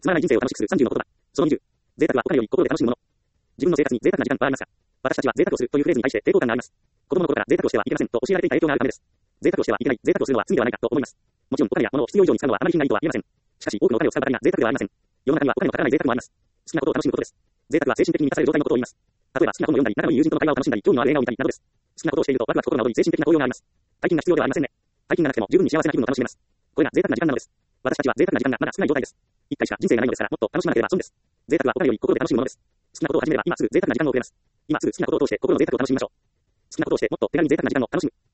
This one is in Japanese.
つまらない人生を楽しくする30の言葉。その20。贅沢はお金より心で楽しむもの。自分の生活に贅沢な時間はありますか？私たちは贅沢をするというフレーズに対して抵抗感があります。子供の頃から贅沢をしてはいけませんと教えられていた影響があるためです。贅沢をしてはいけない、贅沢をするのは罪ではないかと思います。もちろんお金や物を必要以上に使うのはあまり品がいいとは言えません。しかし多くのお金を使うばかりが贅沢ではありません。世の中にはお金のかからない贅沢もあります。好きなことを楽しむことです。贅沢は精神的に満たされる状態のことを言います。例えば好きな本を読んだり、仲のいい友人との会話を楽しんだり、興味のある映画を見たりなどです。好きなことをしているとワクワク心が躍り精神的な高揚があります。大金が必要ではありませんね。大金がなくても十分に幸せな気分を楽しめます。これが贅沢な時間なのです。私たちは贅沢な時間がまだ少ない状態です。一回しか人生がないのですから、もっと楽しまなければ損です。贅沢はお金より心で楽しむものです。好きなことを始めれば今すぐ贅沢な時間を送れます。今すぐ好きなことを通して心の贅沢を楽しみましょう。好きなことをしてもっと手軽に贅沢な時間を楽しむ。